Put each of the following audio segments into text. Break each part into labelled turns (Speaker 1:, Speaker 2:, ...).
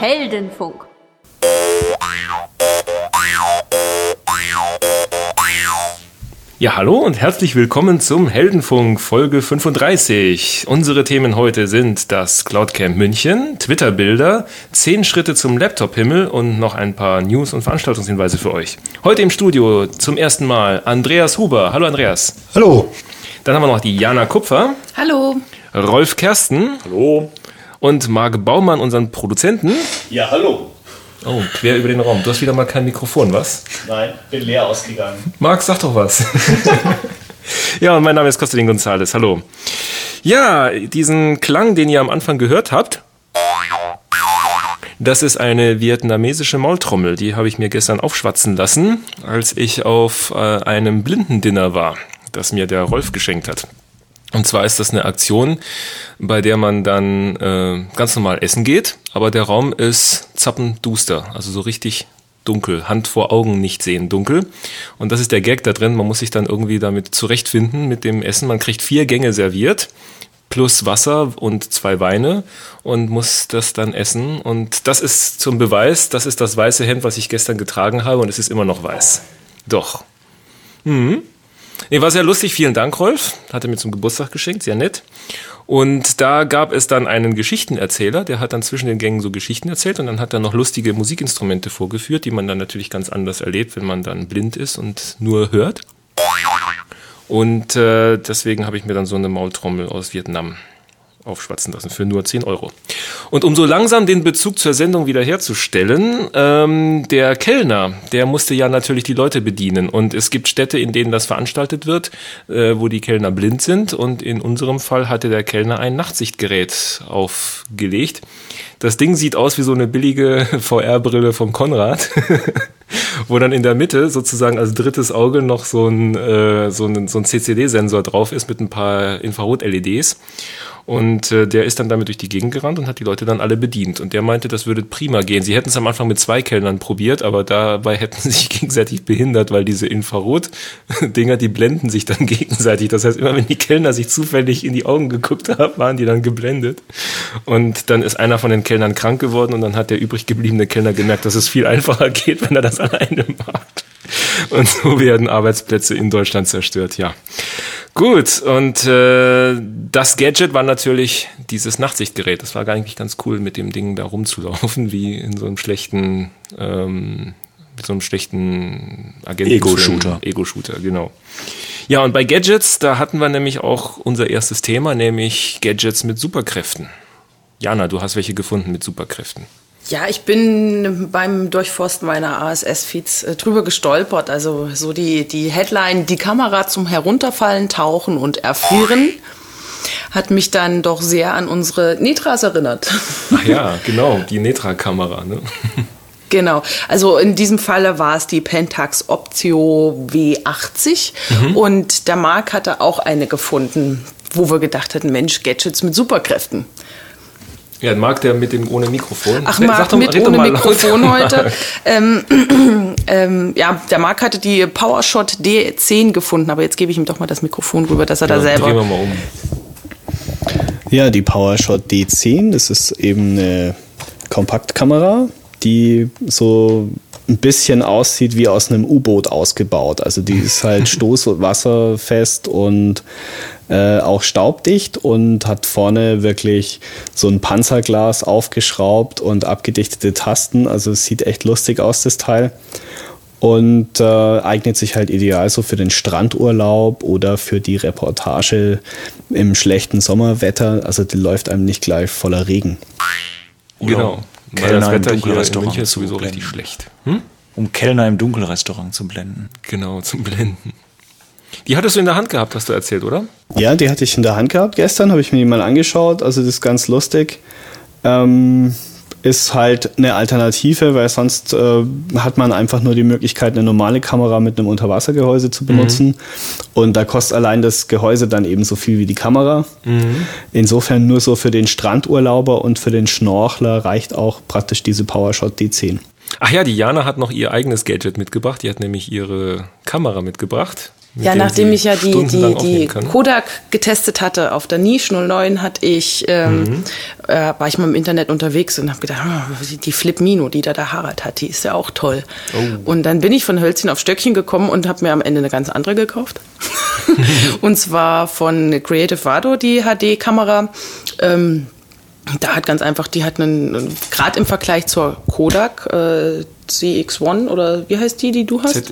Speaker 1: Heldenfunk.
Speaker 2: Ja, hallo und herzlich willkommen zum Heldenfunk Folge 35. Unsere Themen heute sind das Cloudcamp München, Twitter-Bilder, 10 Schritte zum Laptop-Himmel und noch ein paar News- und Veranstaltungshinweise für euch. Heute im Studio zum ersten Mal Andreas Huber. Hallo Andreas.
Speaker 3: Hallo.
Speaker 2: Dann haben wir noch die Jana Kupfer.
Speaker 4: Hallo.
Speaker 2: Rolf Kersten.
Speaker 3: Hallo.
Speaker 2: Und Marc Baumann, unseren Produzenten.
Speaker 5: Ja, hallo.
Speaker 2: Oh, quer über den Raum. Du hast wieder mal kein Mikrofon, was?
Speaker 5: Nein, bin leer ausgegangen.
Speaker 2: Marc, sag doch was. Ja, und mein Name ist Kostelin González. Hallo. Ja, diesen Klang, den ihr am Anfang gehört habt, das ist eine vietnamesische Maultrommel. Die habe ich mir gestern aufschwatzen lassen, als ich auf einem Blindendinner war, das mir der Rolf geschenkt hat. Und zwar ist das eine Aktion, bei der man dann ganz normal essen geht, aber der Raum ist zappenduster, also so richtig dunkel, Hand vor Augen nicht sehen, dunkel. Und das ist der Gag da drin, man muss sich dann irgendwie damit zurechtfinden mit dem Essen. Man kriegt 4 Gänge serviert, plus Wasser und 2 Weine und muss das dann essen. Und das ist zum Beweis, das ist das weiße Hemd, was ich gestern getragen habe und es ist immer noch weiß. Doch. Nee, war sehr lustig, vielen Dank, Rolf. Hat er mir zum Geburtstag geschenkt, sehr nett. Und da gab es dann einen Geschichtenerzähler, der hat dann zwischen den Gängen so Geschichten erzählt und dann hat er noch lustige Musikinstrumente vorgeführt, die man dann natürlich ganz anders erlebt, wenn man dann blind ist und nur hört. Und deswegen habe ich mir dann so eine Maultrommel aus Vietnam aufschwatzen lassen für nur 10 €. Und um so langsam den Bezug zur Sendung wiederherzustellen, der Kellner, der musste ja natürlich die Leute bedienen. Und es gibt Städte, in denen das veranstaltet wird, wo die Kellner blind sind. Und in unserem Fall hatte der Kellner ein Nachtsichtgerät aufgelegt. Das Ding sieht aus wie so eine billige VR-Brille vom Konrad, wo dann in der Mitte sozusagen als drittes Auge noch so ein CCD-Sensor drauf ist mit ein paar Infrarot-LEDs. Und der ist dann damit durch die Gegend gerannt und hat die Leute dann alle bedient. Und der meinte, das würde prima gehen. Sie hätten es am Anfang mit 2 Kellnern probiert, aber dabei hätten sie sich gegenseitig behindert, weil diese Infrarot-Dinger, die blenden sich dann gegenseitig. Das heißt, immer wenn die Kellner sich zufällig in die Augen geguckt haben, waren die dann geblendet. Und dann ist einer von den Kellnern krank geworden und dann hat der übrig gebliebene Kellner gemerkt, dass es viel einfacher geht, wenn er das alleine macht. Und so werden Arbeitsplätze in Deutschland zerstört, ja. Gut, und das Gadget war natürlich dieses Nachtsichtgerät. Das war eigentlich ganz cool, mit dem Ding da rumzulaufen, wie in so einem schlechten Agenten Ego-Shooter, genau. Ja, und bei Gadgets, da hatten wir nämlich auch unser erstes Thema, nämlich Gadgets mit Superkräften. Jana, du hast welche gefunden mit Superkräften.
Speaker 4: Ja, ich bin beim Durchforsten meiner ASS-Feeds drüber gestolpert. Also so die Headline, die Kamera zum Herunterfallen, Tauchen und Erfrieren, hat mich dann doch sehr an unsere Netras erinnert.
Speaker 2: Ach ja, genau, die Netra-Kamera, ne?
Speaker 4: Genau, also in diesem Falle war es die Pentax Optio W80 und der Marc hatte auch eine gefunden, wo wir gedacht hatten, Mensch, Gadgets mit Superkräften.
Speaker 2: Ja, Marc, der mit dem ohne Mikrofon.
Speaker 4: Ach, Marc mit ohne Mikrofon heute. Ja, der Marc hatte die PowerShot D10 gefunden, aber jetzt gebe ich ihm doch mal das Mikrofon rüber, dass er da selber...
Speaker 2: Drehen wir mal um.
Speaker 3: Ja, die PowerShot D10, das ist eben eine Kompaktkamera, die so ein bisschen aussieht wie aus einem U-Boot ausgebaut. Also die ist halt stoß- und wasserfest und auch staubdicht und hat vorne wirklich so ein Panzerglas aufgeschraubt und abgedichtete Tasten. Also es sieht echt lustig aus, das Teil. Und eignet sich halt ideal so für den Strandurlaub oder für die Reportage im schlechten Sommerwetter. Also die läuft einem nicht gleich voller Regen.
Speaker 2: Genau. Weil das Wetter hier in München ist sowieso richtig schlecht.
Speaker 5: Um Kellner im Dunkelrestaurant zu blenden.
Speaker 2: Genau, zum Blenden. Die hattest du in der Hand gehabt, hast du erzählt, oder?
Speaker 3: Ja, die hatte ich in der Hand gehabt. Gestern habe ich mir die mal angeschaut. Also das ist ganz lustig. Ist halt eine Alternative, weil sonst hat man einfach nur die Möglichkeit, eine normale Kamera mit einem Unterwassergehäuse zu benutzen. Und da kostet allein das Gehäuse dann eben so viel wie die Kamera. Insofern nur so für den Strandurlauber und für den Schnorchler reicht auch praktisch diese PowerShot D10.
Speaker 2: Ach ja, die Jana hat noch ihr eigenes Gadget mitgebracht. Die hat nämlich ihre Kamera mitgebracht
Speaker 4: Ja, nachdem ich ja die
Speaker 2: aufnehmen kann.
Speaker 4: Kodak getestet hatte auf der Niche 09, war ich mal im Internet unterwegs und habe gedacht, die Flip Mino, die der Harald hat, die ist ja auch toll. Oh. Und dann bin ich von Hölzchen auf Stöckchen gekommen und habe mir am Ende eine ganz andere gekauft. Und zwar von Creative Vado, die HD-Kamera. Da hat ganz einfach, die hat gerade im Vergleich zur Kodak CX1 oder wie heißt die du hast?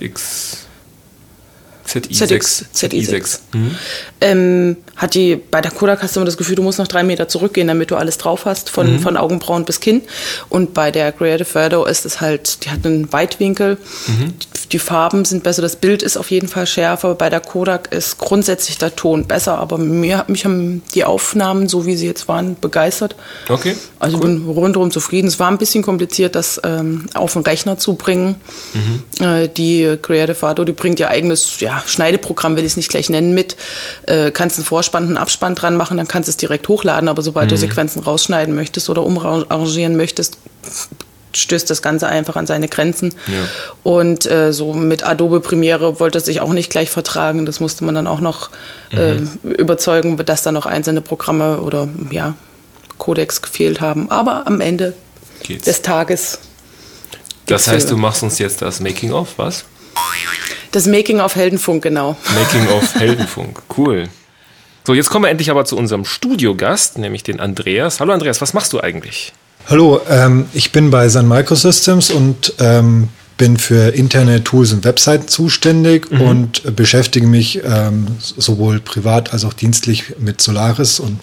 Speaker 4: ZI6. Hat die, bei der Kodak hast du immer das Gefühl, du musst noch 3 Meter zurückgehen, damit du alles drauf hast, von Augenbrauen bis Kinn. Und bei der Creative Vado ist es halt, die hat einen Weitwinkel, die Farben sind besser, das Bild ist auf jeden Fall schärfer. Bei der Kodak ist grundsätzlich der Ton besser, aber mich haben die Aufnahmen, so wie sie jetzt waren, begeistert.
Speaker 2: Okay.
Speaker 4: Also cool. Bin rundherum zufrieden. Es war ein bisschen kompliziert, das auf den Rechner zu bringen. Die Creative Vado, die bringt ihr eigenes Schneideprogramm, will ich es nicht gleich nennen, mit. Kannst einen Vorspann, einen Abspann dran machen, dann kannst du es direkt hochladen, aber sobald du Sequenzen rausschneiden möchtest oder umarrangieren möchtest, stößt das Ganze einfach an seine Grenzen. Ja. Und so mit Adobe Premiere wollte es sich auch nicht gleich vertragen. Das musste man dann auch noch überzeugen, dass da noch einzelne Programme oder Codecs gefehlt haben. Aber am Ende des Tages.
Speaker 2: Das heißt, du machst uns jetzt das Making-of, was?
Speaker 4: Das Making-of Heldenfunk, genau.
Speaker 2: Making-of Heldenfunk, cool. So, jetzt kommen wir endlich aber zu unserem Studiogast, nämlich den Andreas. Hallo Andreas, was machst du eigentlich?
Speaker 1: Hallo, ich bin bei Sun Microsystems und bin für interne Tools und Webseiten zuständig und beschäftige mich sowohl privat als auch dienstlich mit Solaris. Und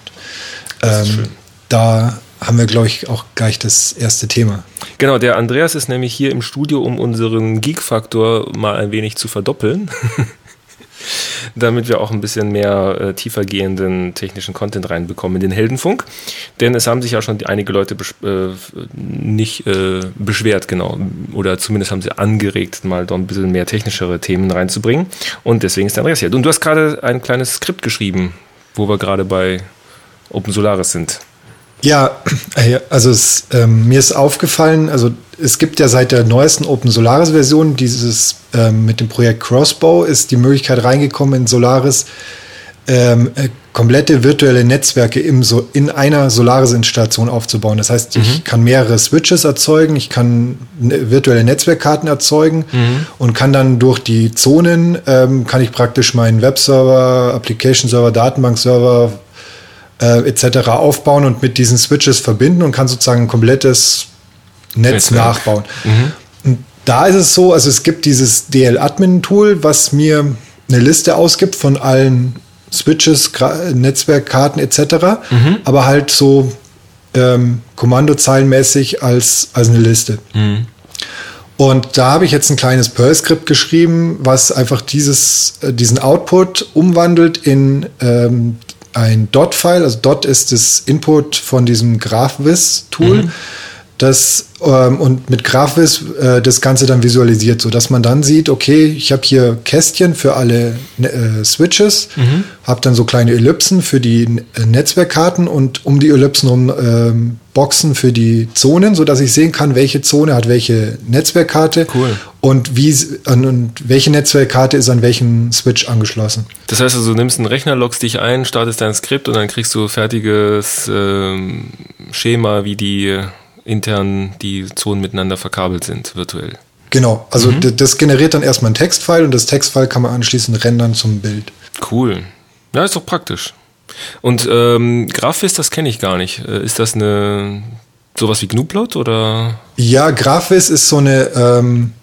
Speaker 1: da haben wir, glaube ich, auch gleich das erste Thema.
Speaker 2: Genau, der Andreas ist nämlich hier im Studio, um unseren Geek-Faktor mal ein wenig zu verdoppeln. Damit wir auch ein bisschen mehr tiefergehenden technischen Content reinbekommen in den Heldenfunk. Denn es haben sich ja schon einige Leute nicht beschwert, genau. Oder zumindest haben sie angeregt, mal da ein bisschen mehr technischere Themen reinzubringen. Und deswegen ist der Andreas hier. Und du hast gerade ein kleines Skript geschrieben, wo wir gerade bei Open Solaris sind.
Speaker 1: Ja, also mir ist aufgefallen, also es gibt ja seit der neuesten Open Solaris Version dieses mit dem Projekt Crossbow ist die Möglichkeit reingekommen in Solaris komplette virtuelle Netzwerke in einer Solaris-Installation aufzubauen. Das heißt, ich kann mehrere Switches erzeugen, ich kann virtuelle Netzwerkkarten erzeugen und kann dann durch die Zonen kann ich praktisch meinen Webserver, Application-Server, Datenbank-Server etc. aufbauen und mit diesen Switches verbinden und kann sozusagen ein komplettes Netz nachbauen. Und da ist es so, also es gibt dieses DL-Admin-Tool, was mir eine Liste ausgibt von allen Switches, Netzwerkkarten etc., aber halt so kommandozeilenmäßig als eine Liste. Und da habe ich jetzt ein kleines Perl-Skript geschrieben, was einfach diesen Output umwandelt in ein Dot-File, also Dot ist das Input von diesem GraphViz-Tool, und mit GraphViz das Ganze dann visualisiert, sodass man dann sieht, okay, ich habe hier Kästchen für alle Switches, habe dann so kleine Ellipsen für die Netzwerkkarten und um die Ellipsen rum Boxen für die Zonen, sodass ich sehen kann, welche Zone hat welche Netzwerkkarte und welche Netzwerkkarte ist an welchen Switch angeschlossen.
Speaker 2: Das heißt also, du nimmst einen Rechner, loggst dich ein, startest dein Skript und dann kriegst du fertiges Schema, wie die intern die Zonen miteinander verkabelt sind, virtuell.
Speaker 1: Genau, also das generiert dann erstmal ein Textfile und das Textfile kann man anschließend rendern zum Bild.
Speaker 2: Cool. Ja, ist doch praktisch. Und GraphViz, das kenne ich gar nicht. Ist das sowas wie GNU-Plot oder? Ja,
Speaker 1: GraphViz ist so ein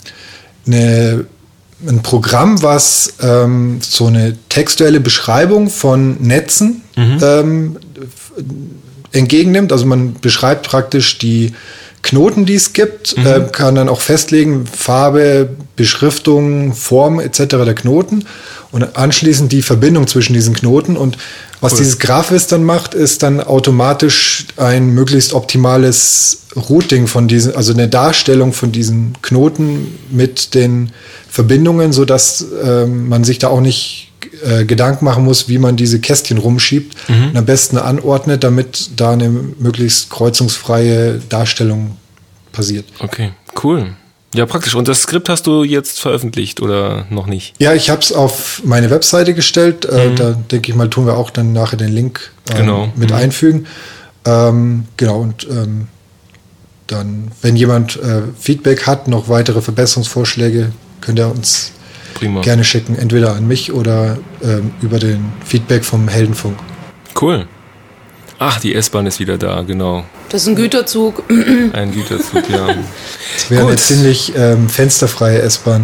Speaker 1: Programm, was so eine textuelle Beschreibung von Netzen entgegennimmt. Also man beschreibt praktisch die Knoten, die es gibt, kann dann auch festlegen, Farbe, Beschriftung, Form etc. der Knoten und anschließend die Verbindung zwischen diesen Knoten. Und was dieses GraphViz dann macht, ist dann automatisch ein möglichst optimales Routing von diesen, also eine Darstellung von diesen Knoten mit den Verbindungen, sodass man sich da auch nicht Gedanken machen muss, wie man diese Kästchen rumschiebt und am besten anordnet, damit da eine möglichst kreuzungsfreie Darstellung passiert.
Speaker 2: Okay, cool. Ja, praktisch. Und das Skript hast du jetzt veröffentlicht oder noch nicht?
Speaker 1: Ja, ich habe es auf meine Webseite gestellt. Da denke ich mal, tun wir auch dann nachher den Link mit einfügen. Genau, und dann, wenn jemand Feedback hat, noch weitere Verbesserungsvorschläge, könnt ihr uns gerne schicken, entweder an mich oder über den Feedback vom Heldenfunk.
Speaker 2: Cool. Ach, die S-Bahn ist wieder da, genau.
Speaker 4: Das ist ein Güterzug.
Speaker 2: Ein Güterzug, ja.
Speaker 1: Das wäre eine ziemlich fensterfreie S-Bahn.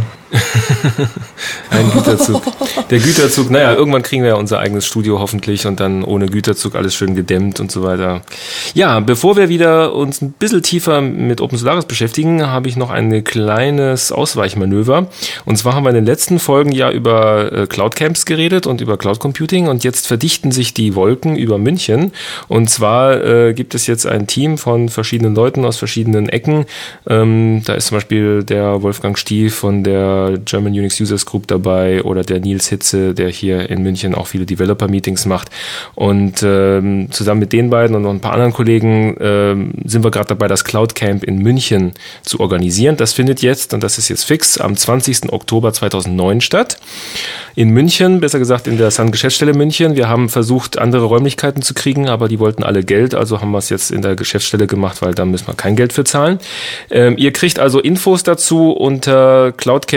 Speaker 2: Ein Güterzug. Der Güterzug, naja, irgendwann kriegen wir ja unser eigenes Studio hoffentlich und dann ohne Güterzug alles schön gedämmt und so weiter. Ja, bevor wir wieder uns ein bisschen tiefer mit Open Solaris beschäftigen, habe ich noch ein kleines Ausweichmanöver. Und zwar haben wir in den letzten Folgen ja über Cloud Camps geredet und über Cloud Computing und jetzt verdichten sich die Wolken über München. Und zwar gibt es jetzt ein Team von verschiedenen Leuten aus verschiedenen Ecken. Da ist zum Beispiel der Wolfgang Stief von der German Unix Users Group dabei oder der Nils Hitze, der hier in München auch viele Developer-Meetings macht. Und zusammen mit den beiden und noch ein paar anderen Kollegen sind wir gerade dabei, das Cloud Camp in München zu organisieren. Das findet jetzt, und das ist jetzt fix, am 20. Oktober 2009 statt. In München, besser gesagt in der Sun-Geschäftsstelle München. Wir haben versucht, andere Räumlichkeiten zu kriegen, aber die wollten alle Geld, also haben wir es jetzt in der Geschäftsstelle gemacht, weil da müssen wir kein Geld für zahlen. Ihr kriegt also Infos dazu unter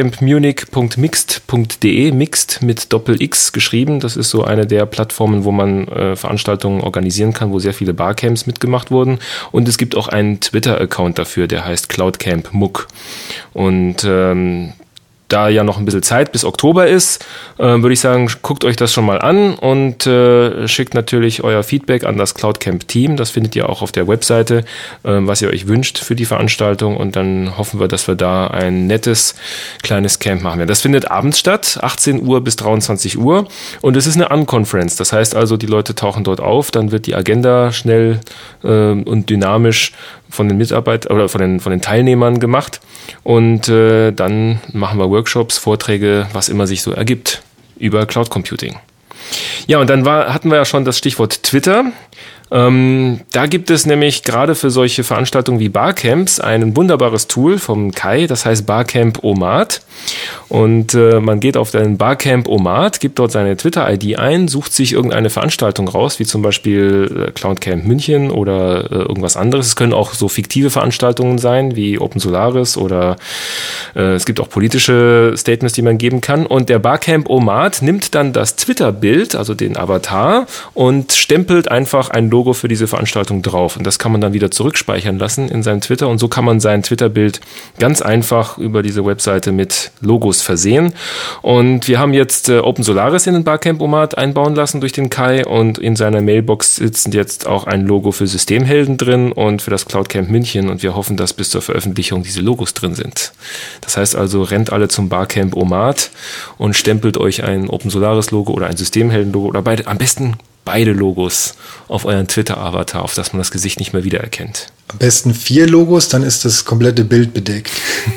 Speaker 2: cloudcampmunich.mixt.de, Mixt mit Doppel-X geschrieben. Das ist so eine der Plattformen, wo man Veranstaltungen organisieren kann, wo sehr viele Barcamps mitgemacht wurden. Und es gibt auch einen Twitter-Account dafür, der heißt CloudCampMuck. Und da ja noch ein bisschen Zeit bis Oktober ist, würde ich sagen, guckt euch das schon mal an und schickt natürlich euer Feedback an das CloudCamp-Team. Das findet ihr auch auf der Webseite, was ihr euch wünscht für die Veranstaltung. Und dann hoffen wir, dass wir da ein nettes kleines Camp machen werden. Das findet abends statt, 18 Uhr bis 23 Uhr. Und es ist eine Unconference. Das heißt also, die Leute tauchen dort auf. Dann wird die Agenda schnell und dynamisch von den Mitarbeitern oder von den Teilnehmern gemacht. Und dann machen wir Workshops, Vorträge, was immer sich so ergibt über Cloud Computing. Ja, und dann hatten wir ja schon das Stichwort Twitter. Da gibt es nämlich gerade für solche Veranstaltungen wie Barcamps ein wunderbares Tool vom Kai, das heißt Barcamp-O-Mat. Und man geht auf den Barcamp-O-Mat, gibt dort seine Twitter-ID ein, sucht sich irgendeine Veranstaltung raus, wie zum Beispiel Cloud Camp München oder irgendwas anderes. Es können auch so fiktive Veranstaltungen sein, wie Open Solaris oder es gibt auch politische Statements, die man geben kann. Und der Barcamp-O-Mat nimmt dann das Twitter-Bild, also den Avatar, und stempelt einfach ein Logo für diese Veranstaltung drauf. Und das kann man dann wieder zurückspeichern lassen in seinem Twitter. Und so kann man sein Twitter-Bild ganz einfach über diese Webseite mit Logos versehen. Und wir haben jetzt Open Solaris in den Barcamp-O-Mat einbauen lassen durch den Kai. Und in seiner Mailbox sitzt jetzt auch ein Logo für Systemhelden drin und für das Cloud Camp München. Und wir hoffen, dass bis zur Veröffentlichung diese Logos drin sind. Das heißt also, rennt alle zum Barcamp-O-Mat und stempelt euch ein Open Solaris-Logo oder ein Systemhelden-Logo oder am besten beide Logos auf euren Twitter-Avatar, auf das man das Gesicht nicht mehr wiedererkennt.
Speaker 1: Am besten 4 Logos, dann ist das komplette Bild bedeckt.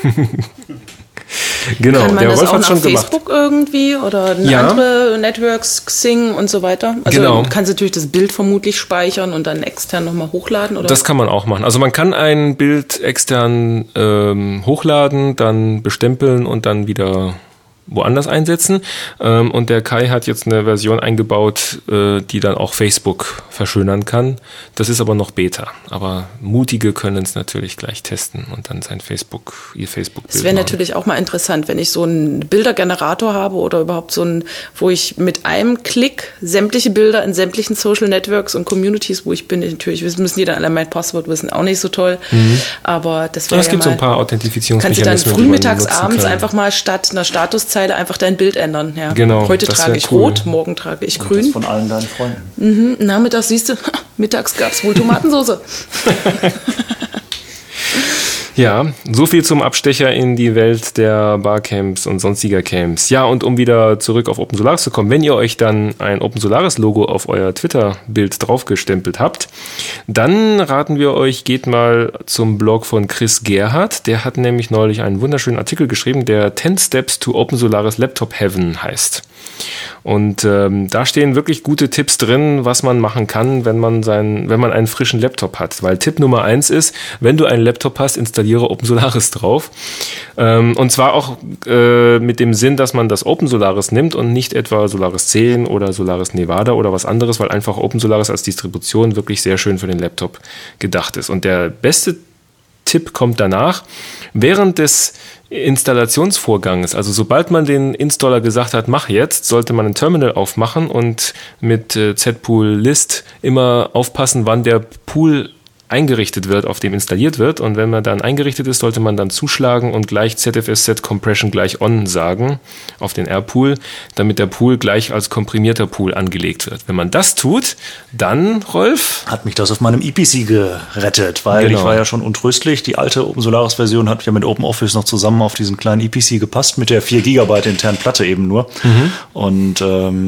Speaker 2: Genau,
Speaker 4: kann man
Speaker 2: der
Speaker 4: das
Speaker 2: Wolf
Speaker 4: auch
Speaker 2: hat
Speaker 4: nach
Speaker 2: schon
Speaker 4: Facebook
Speaker 2: gemacht.
Speaker 4: Irgendwie oder andere Networks, Xing und so weiter? Also
Speaker 2: genau.
Speaker 4: Kannst du natürlich das Bild vermutlich speichern und dann extern nochmal hochladen? Oder?
Speaker 2: Das kann man auch machen. Also man kann ein Bild extern hochladen, dann bestempeln und dann wieder woanders einsetzen. Und der Kai hat jetzt eine Version eingebaut, die dann auch Facebook verschönern kann. Das ist aber noch Beta. Aber Mutige können es natürlich gleich testen und dann ihr Facebook-Bild
Speaker 4: Es wäre natürlich auch mal interessant, wenn ich so einen Bildergenerator habe oder überhaupt wo ich mit einem Klick sämtliche Bilder in sämtlichen Social Networks und Communities, wo ich bin, natürlich müssen die dann alle mein Passwort wissen, auch nicht so toll. Aber das wäre
Speaker 2: es gibt so ein paar Authentifizierungsmechanismen.
Speaker 4: Kannst du dann frühmittags, abends einfach mal statt einer Statuszeile einfach dein Bild ändern. Ja.
Speaker 2: Genau,
Speaker 4: heute trage ich rot, morgen trage ich grün.
Speaker 5: Das von allen deinen Freunden.
Speaker 4: Nachmittags siehst du, mittags gab es wohl Tomatensauce.
Speaker 2: Ja, so viel zum Abstecher in die Welt der Barcamps und sonstiger Camps. Ja, und um wieder zurück auf Open Solaris zu kommen, wenn ihr euch dann ein Open Solaris Logo auf euer Twitter-Bild draufgestempelt habt, dann raten wir euch, geht mal zum Blog von Chris Gerhardt. Der hat nämlich neulich einen wunderschönen Artikel geschrieben, der 10 Steps to Open Solaris Laptop Heaven heißt. Und da stehen wirklich gute Tipps drin, was man machen kann, wenn man einen frischen Laptop hat. Weil Tipp Nummer 1 ist, wenn du einen Laptop hast, installier installiere OpenSolaris drauf. Und zwar auch mit dem Sinn, dass man das OpenSolaris nimmt und nicht etwa Solaris 10 oder Solaris Nevada oder was anderes, weil einfach OpenSolaris als Distribution wirklich sehr schön für den Laptop gedacht ist. Und der beste Tipp kommt danach. Während des Installationsvorgangs, also sobald man den Installer gesagt hat, mach jetzt, sollte man ein Terminal aufmachen und mit zpool list immer aufpassen, wann der Pool eingerichtet wird, auf dem installiert wird. Und wenn man dann eingerichtet ist, sollte man dann zuschlagen und gleich ZFS-Set Compression gleich on sagen auf den R-Pool, damit der Pool gleich als komprimierter Pool angelegt wird. Wenn man das tut, dann, Rolf?
Speaker 5: Hat mich das auf meinem EPC gerettet, weil ich war ja schon untröstlich. Die alte OpenSolaris-Version hat ja mit OpenOffice noch zusammen auf diesen kleinen EPC gepasst, mit der 4 GB internen Platte eben nur. Und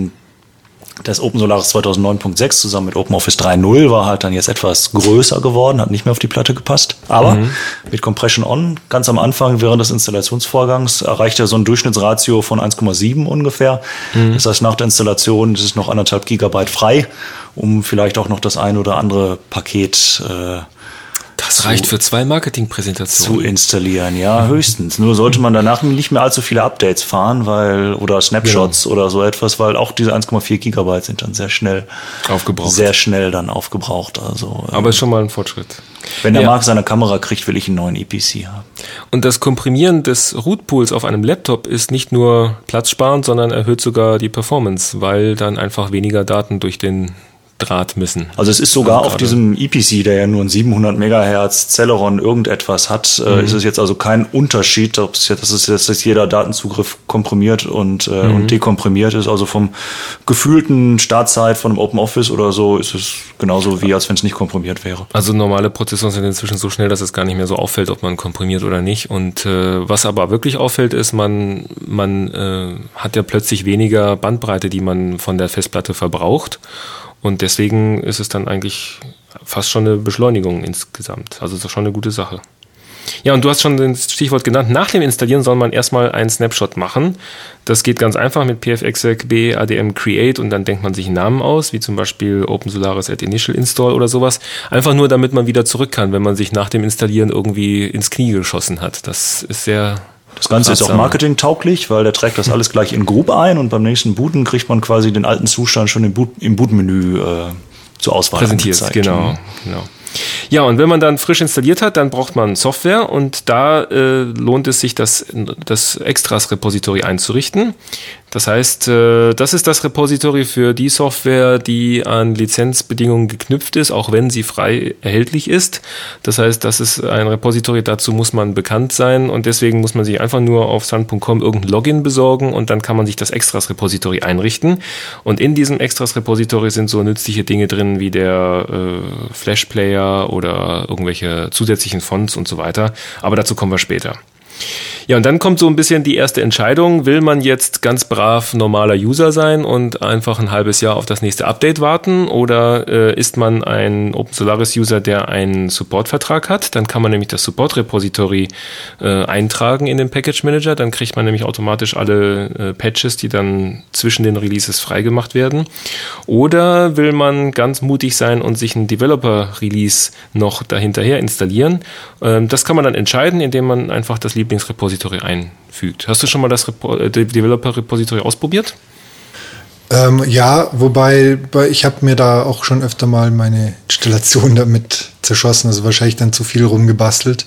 Speaker 5: das OpenSolaris 2009.6 zusammen mit OpenOffice 3.0 war halt dann jetzt etwas größer geworden, hat nicht mehr auf die Platte gepasst. Aber mit Compression On, ganz am Anfang während des Installationsvorgangs, erreicht er so ein Durchschnittsratio von 1,7 ungefähr. Das heißt, nach der Installation ist es noch 1,5 GB frei, um vielleicht auch noch das ein oder andere Paket
Speaker 2: das reicht für 2 Marketingpräsentationen.
Speaker 5: Zu installieren, ja, höchstens. Nur sollte man danach nicht mehr allzu viele Updates fahren, oder Snapshots oder so etwas, weil auch diese 1,4 Gigabyte sind dann sehr schnell aufgebraucht. Also,
Speaker 2: aber ist schon mal ein Fortschritt.
Speaker 5: Wenn der Marc seine Kamera kriegt, will ich einen neuen EPC haben.
Speaker 2: Und das Komprimieren des Rootpools auf einem Laptop ist nicht nur platzsparend, sondern erhöht sogar die Performance, weil dann einfach weniger Daten durch den Draht müssen.
Speaker 5: Also es ist sogar auf diesem EPC, der ja nur ein 700 Megahertz Celeron irgendetwas hat, ist es jetzt also kein Unterschied, dass jetzt jeder Datenzugriff komprimiert und dekomprimiert ist. Also vom gefühlten Startzeit von einem OpenOffice oder so ist es genauso wie, als wenn es nicht komprimiert wäre.
Speaker 2: Also normale Prozessoren sind inzwischen so schnell, dass es gar nicht mehr so auffällt, ob man komprimiert oder nicht. Und was aber wirklich auffällt, ist, man hat ja plötzlich weniger Bandbreite, die man von der Festplatte verbraucht. Und deswegen ist es dann eigentlich fast schon eine Beschleunigung insgesamt. Also ist das schon eine gute Sache. Ja, und du hast schon das Stichwort genannt. Nach dem Installieren soll man erstmal einen Snapshot machen. Das geht ganz einfach mit pfexec badm create und dann denkt man sich einen Namen aus, wie zum Beispiel OpenSolaris at Initial Install oder sowas. Einfach nur, damit man wieder zurück kann, wenn man sich nach dem Installieren irgendwie ins Knie geschossen hat. Das ist sehr...
Speaker 5: Das Ganze ist auch marketingtauglich, weil der trägt das alles gleich in Group ein und beim nächsten Booten kriegt man quasi den alten Zustand schon im Bootmenü zur Auswahl
Speaker 2: präsentiert. Genau. Ja, und wenn man dann frisch installiert hat, dann braucht man Software und da lohnt es sich, das Extras-Repository einzurichten. Das heißt, das ist das Repository für die Software, die an Lizenzbedingungen geknüpft ist, auch wenn sie frei erhältlich ist. Das heißt, das ist ein Repository, dazu muss man bekannt sein und deswegen muss man sich einfach nur auf sun.com irgendein Login besorgen und dann kann man sich das Extras-Repository einrichten. Und in diesem Extras-Repository sind so nützliche Dinge drin wie der Flash-Player oder irgendwelche zusätzlichen Fonts und so weiter. Aber dazu kommen wir später. Ja, und dann kommt so ein bisschen die erste Entscheidung. Will man jetzt ganz brav normaler User sein und einfach ein halbes Jahr auf das nächste Update warten? Oder ist man ein OpenSolaris-User, der einen Support-Vertrag hat? Dann kann man nämlich das Support-Repository eintragen in den Package Manager. Dann kriegt man nämlich automatisch alle Patches, die dann zwischen den Releases freigemacht werden. Oder will man ganz mutig sein und sich ein Developer-Release noch dahinterher installieren? Das kann man dann entscheiden, indem man einfach das Lieblingsrepository einfügt. Hast du schon mal das Developer-Repository ausprobiert?
Speaker 1: Ja, wobei ich habe mir da auch schon öfter mal meine Installation damit zerschossen, also wahrscheinlich dann zu viel rumgebastelt.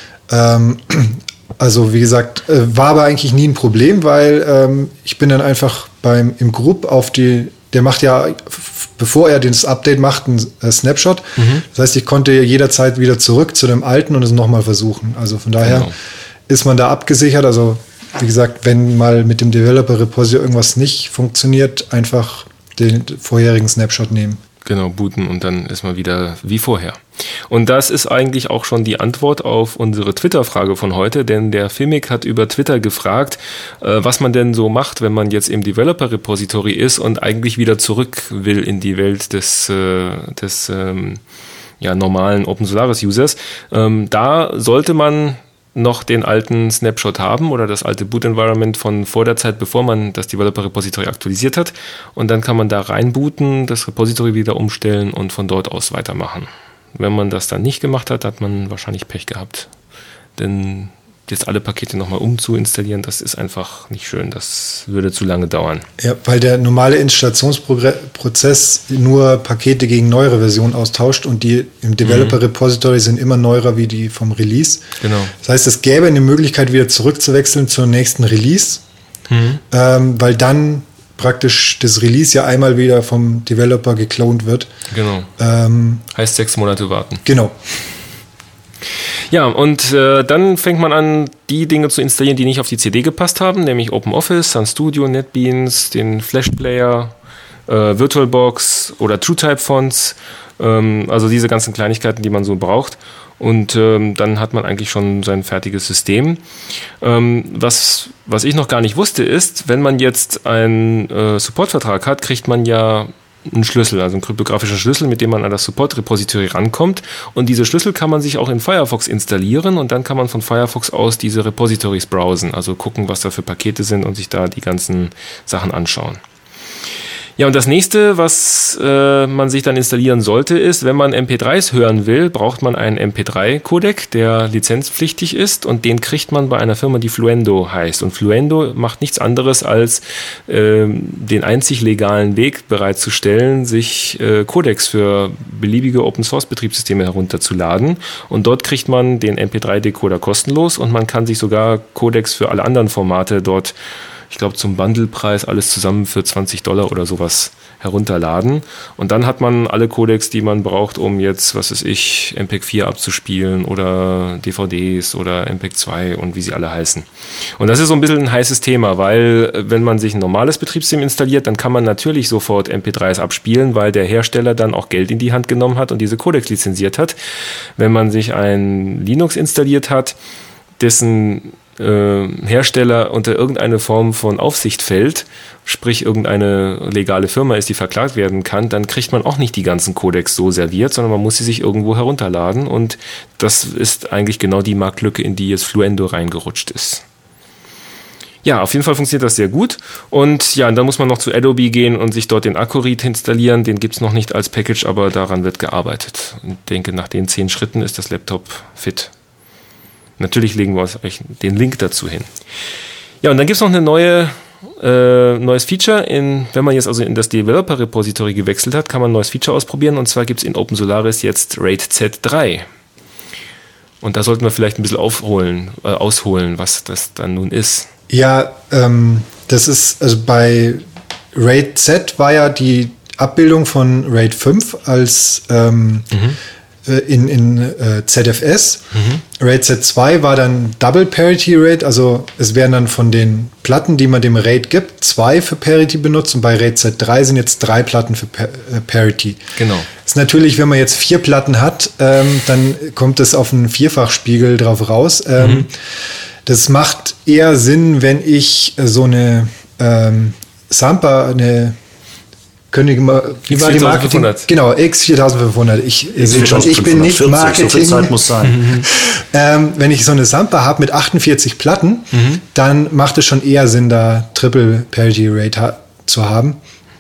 Speaker 1: Also wie gesagt, war aber eigentlich nie ein Problem, weil ich bin dann einfach im Group der macht ja, bevor er das Update macht, einen Snapshot. Das heißt, ich konnte jederzeit wieder zurück zu dem alten und es nochmal versuchen. Also von daher ist man da abgesichert. Also wie gesagt, wenn mal mit dem Developer-Repository irgendwas nicht funktioniert, einfach den vorherigen Snapshot nehmen.
Speaker 2: Genau, booten und dann ist man wieder wie vorher. Und das ist eigentlich auch schon die Antwort auf unsere Twitter-Frage von heute, denn der Filmik hat über Twitter gefragt, was man denn so macht, wenn man jetzt im Developer-Repository ist und eigentlich wieder zurück will in die Welt des normalen OpenSolaris-Users. Da sollte man noch den alten Snapshot haben oder das alte Boot-Environment von vor der Zeit, bevor man das Developer-Repository aktualisiert hat. Und dann kann man da reinbooten, das Repository wieder umstellen und von dort aus weitermachen. Wenn man das dann nicht gemacht hat, hat man wahrscheinlich Pech gehabt. denn jetzt alle Pakete nochmal umzuinstallieren, das ist einfach nicht schön. Das würde zu lange dauern.
Speaker 1: Ja, weil der normale Installationsprozess nur Pakete gegen neuere Versionen austauscht und die im Developer-Repository sind immer neuer wie die vom Release.
Speaker 2: Genau.
Speaker 1: Das heißt, es gäbe eine Möglichkeit, wieder zurückzuwechseln zur nächsten Release, weil dann praktisch das Release ja einmal wieder vom Developer geklont wird.
Speaker 2: Genau. Heißt 6 Monate warten.
Speaker 1: Genau.
Speaker 2: Ja, und dann fängt man an, die Dinge zu installieren, die nicht auf die CD gepasst haben, nämlich OpenOffice, Sun Studio, NetBeans, den Flash Player, VirtualBox oder TrueType-Fonts, also diese ganzen Kleinigkeiten, die man so braucht. Und dann hat man eigentlich schon sein fertiges System. Was ich noch gar nicht wusste, ist, wenn man jetzt einen Supportvertrag hat, kriegt man ja einen Schlüssel, also einen kryptografischen Schlüssel, mit dem man an das Support-Repository rankommt. Und diese Schlüssel kann man sich auch in Firefox installieren und dann kann man von Firefox aus diese Repositories browsen, also gucken, was da für Pakete sind und sich da die ganzen Sachen anschauen. Ja, und das nächste, was man sich dann installieren sollte, ist, wenn man MP3s hören will, braucht man einen MP3-Codec, der lizenzpflichtig ist und den kriegt man bei einer Firma, die Fluendo heißt. Und Fluendo macht nichts anderes, als den einzig legalen Weg bereitzustellen, sich Codecs für beliebige Open-Source-Betriebssysteme herunterzuladen. Und dort kriegt man den MP3-Decoder kostenlos und man kann sich sogar Codecs für alle anderen Formate dort, ich glaube zum Bundlepreis, alles zusammen für $20 oder sowas herunterladen. Und dann hat man alle Codecs, die man braucht, um jetzt, was weiß ich, MPEG 4 abzuspielen oder DVDs oder MPEG 2 und wie sie alle heißen. Und das ist so ein bisschen ein heißes Thema, weil wenn man sich ein normales Betriebssystem installiert, dann kann man natürlich sofort MP3s abspielen, weil der Hersteller dann auch Geld in die Hand genommen hat und diese Codecs lizenziert hat. Wenn man sich ein Linux installiert hat, dessen Hersteller unter irgendeine Form von Aufsicht fällt, sprich irgendeine legale Firma ist, die verklagt werden kann, dann kriegt man auch nicht die ganzen Codecs so serviert, sondern man muss sie sich irgendwo herunterladen und das ist eigentlich genau die Marktlücke, in die jetzt Fluendo reingerutscht ist. Ja, auf jeden Fall funktioniert das sehr gut und ja, dann muss man noch zu Adobe gehen und sich dort den Acquaread installieren, den gibt es noch nicht als Package, aber daran wird gearbeitet. Ich denke, nach den 10 Schritten ist das Laptop fit. Natürlich legen wir euch den Link dazu hin. Ja, und dann gibt es noch eine neues Feature. Wenn man jetzt also in das Developer-Repository gewechselt hat, kann man ein neues Feature ausprobieren. Und zwar gibt es in OpenSolaris jetzt RAID Z3. Und da sollten wir vielleicht ein bisschen ausholen, was das dann nun ist.
Speaker 1: Ja, das ist, also bei RAID Z war ja die Abbildung von RAID 5 als in ZFS. RAID Z2 war dann Double Parity RAID, also es werden dann von den Platten, die man dem RAID gibt, 2 für Parity benutzt und bei RAID Z3 sind jetzt 3 Platten für Parity.
Speaker 2: Genau.
Speaker 1: Ist natürlich, wenn man jetzt 4 Platten hat, dann kommt es auf einen Vierfachspiegel drauf raus. Das macht eher Sinn, wenn ich so eine Sampa, wie war die Marketing? Genau, X4500. Ich bin nicht
Speaker 5: 40,
Speaker 1: Marketing.
Speaker 5: So viel Zeit muss sein.
Speaker 1: Wenn ich so eine Sampa habe mit 48 Platten, dann macht es schon eher Sinn, da Triple Parity Rate zu haben.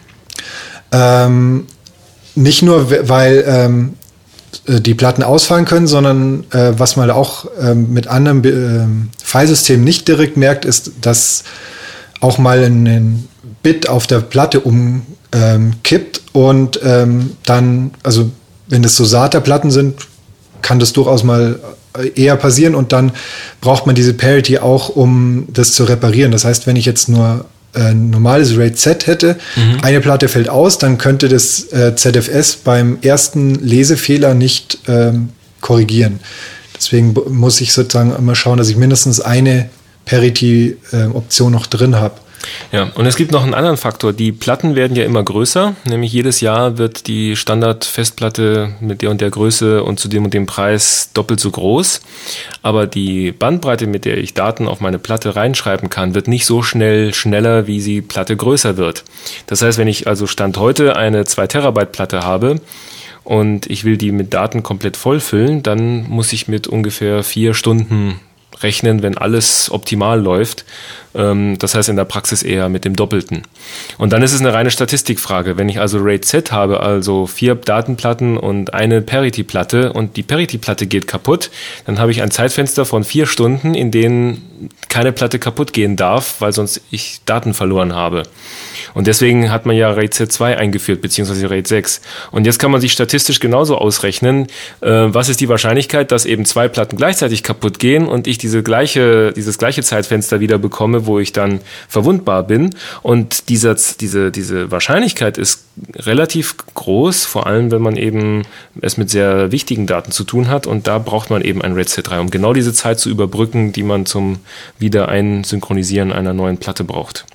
Speaker 1: Nicht nur, weil die Platten ausfallen können, sondern was man auch mit anderen Filesystemen nicht direkt merkt, ist, dass auch mal ein Bit auf der Platte kippt und dann, also wenn das so SATA-Platten sind, kann das durchaus mal eher passieren und dann braucht man diese Parity auch, um das zu reparieren. Das heißt, wenn ich jetzt nur ein normales RAID Z hätte, eine Platte fällt aus, dann könnte das ZFS beim ersten Lesefehler nicht korrigieren. Deswegen muss ich sozusagen immer schauen, dass ich mindestens eine Parity-Option noch drin habe.
Speaker 2: Ja, und es gibt noch einen anderen Faktor. Die Platten werden ja immer größer, nämlich jedes Jahr wird die Standard-Festplatte mit der und der Größe und zu dem und dem Preis doppelt so groß. Aber die Bandbreite, mit der ich Daten auf meine Platte reinschreiben kann, wird nicht so schneller, wie die Platte größer wird. Das heißt, wenn ich also Stand heute eine 2 Terabyte Platte habe und ich will die mit Daten komplett vollfüllen, dann muss ich mit ungefähr 4 Stunden rechnen, wenn alles optimal läuft. Das heißt in der Praxis eher mit dem Doppelten. Und dann ist es eine reine Statistikfrage. Wenn ich also RAID Z habe, also 4 Datenplatten und eine Parity-Platte und die Parity-Platte geht kaputt, dann habe ich ein Zeitfenster von 4 Stunden, in denen keine Platte kaputt gehen darf, weil sonst ich Daten verloren habe. Und deswegen hat man ja RAID Z2 eingeführt, beziehungsweise RAID 6. Und jetzt kann man sich statistisch genauso ausrechnen, was ist die Wahrscheinlichkeit, dass eben 2 Platten gleichzeitig kaputt gehen und ich dieses gleiche Zeitfenster wieder bekomme, wo ich dann verwundbar bin. Und diese Wahrscheinlichkeit ist relativ groß, vor allem wenn man eben es mit sehr wichtigen Daten zu tun hat. Und da braucht man eben ein RAID Z3, um genau diese Zeit zu überbrücken, die man zum Wiedereinsynchronisieren einer neuen Platte braucht.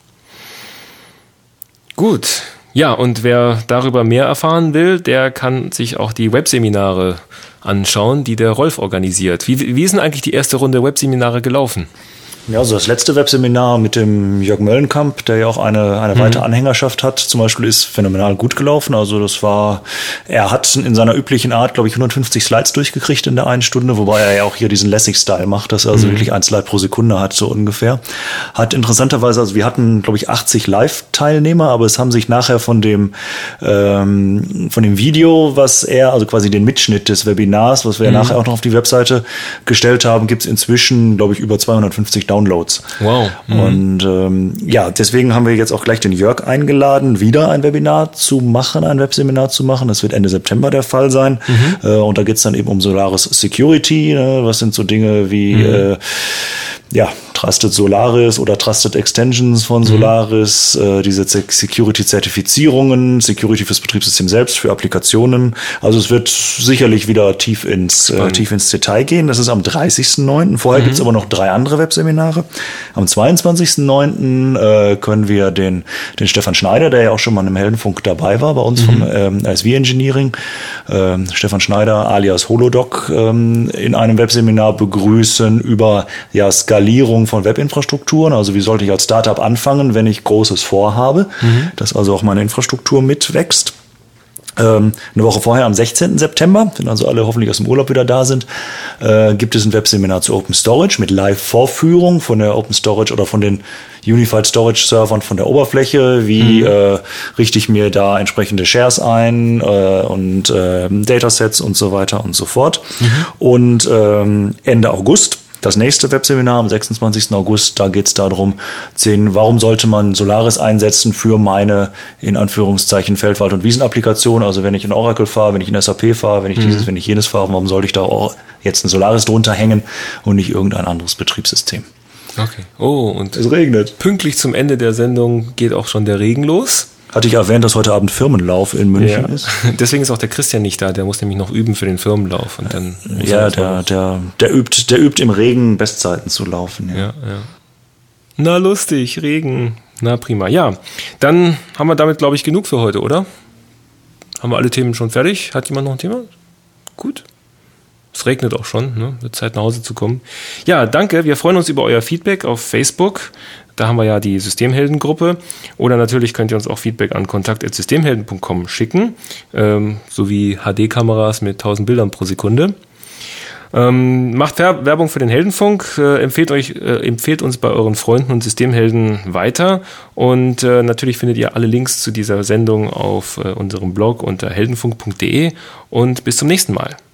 Speaker 2: Gut, ja, und wer darüber mehr erfahren will, der kann sich auch die Webseminare anschauen, die der Rolf organisiert. Wie ist denn eigentlich die erste Runde Webseminare gelaufen?
Speaker 5: Ja, also das letzte Webseminar mit dem Jörg Möllenkamp, der ja auch eine weitere Anhängerschaft hat, zum Beispiel, ist phänomenal gut gelaufen. Also er hat in seiner üblichen Art, glaube ich, 150 Slides durchgekriegt in der einen Stunde, wobei er ja auch hier diesen Lessig-Style macht, dass er also wirklich 1 Slide pro Sekunde hat, so ungefähr. Hat interessanterweise, also wir hatten, glaube ich, 80 Live-Teilnehmer, aber es haben sich nachher von dem Video, was er, also quasi den Mitschnitt des Webinars, was wir nachher auch noch auf die Webseite gestellt haben, gibt es inzwischen, glaube ich, über 250 Downloads.
Speaker 2: Wow.
Speaker 5: Und deswegen haben wir jetzt auch gleich den Jörg eingeladen, wieder ein Webseminar zu machen. Das wird Ende September der Fall sein. Und da geht es dann eben um Solaris Security. Was sind so Dinge wie Trusted Solaris oder Trusted Extensions von Solaris, diese Security-Zertifizierungen, Security fürs Betriebssystem selbst, für Applikationen. Also es wird sicherlich wieder tief ins Detail gehen. Das ist am 30.09. Vorher gibt es aber noch 3 andere Webseminare. Am 22.09. Können wir den Stefan Schneider, der ja auch schon mal im Heldenfunk dabei war, bei uns vom ASV Engineering, Stefan Schneider alias Holodoc, in einem Webseminar begrüßen über Skalierung von Webinfrastrukturen. Also wie sollte ich als Startup anfangen, wenn ich Großes vorhabe, dass also auch meine Infrastruktur mitwächst. Eine Woche vorher, am 16. September, wenn also alle hoffentlich aus dem Urlaub wieder da sind, gibt es ein Webseminar zu Open Storage mit Live-Vorführung von der Open Storage oder von den Unified Storage Servern von der Oberfläche. Wie richte ich mir da entsprechende Shares ein und Datasets und so weiter und so fort. Und Ende August das nächste Webseminar am 26. August, da geht es darum, warum sollte man Solaris einsetzen für meine, in Anführungszeichen, Feldwald- und Wiesenapplikationen. Also wenn ich in Oracle fahre, wenn ich in SAP fahre, wenn ich dieses, wenn ich jenes fahre, warum sollte ich da auch jetzt ein Solaris drunter hängen und nicht irgendein anderes Betriebssystem?
Speaker 2: Okay. Oh, und
Speaker 5: es regnet.
Speaker 2: Pünktlich zum Ende der Sendung geht auch schon der Regen los.
Speaker 5: Hatte ich erwähnt, dass heute Abend Firmenlauf in München ist?
Speaker 2: Deswegen ist auch der Christian nicht da. Der muss nämlich noch üben für den Firmenlauf. Und dann
Speaker 5: der übt im Regen Bestzeiten zu laufen.
Speaker 2: Ja. Na, lustig, Regen. Na, prima. Ja, dann haben wir damit, glaube ich, genug für heute, oder? Haben wir alle Themen schon fertig? Hat jemand noch ein Thema? Gut. Es regnet auch schon, ne? Wird Zeit, nach Hause zu kommen. Ja, danke. Wir freuen uns über euer Feedback auf Facebook. Da haben wir ja die Systemhelden-Gruppe. Oder natürlich könnt ihr uns auch Feedback an kontakt@systemhelden.com schicken. Sowie HD-Kameras mit 1000 Bildern pro Sekunde. Macht Werbung für den Heldenfunk. Empfehlt uns bei euren Freunden und Systemhelden weiter. Und natürlich findet ihr alle Links zu dieser Sendung auf unserem Blog unter heldenfunk.de. Und bis zum nächsten Mal.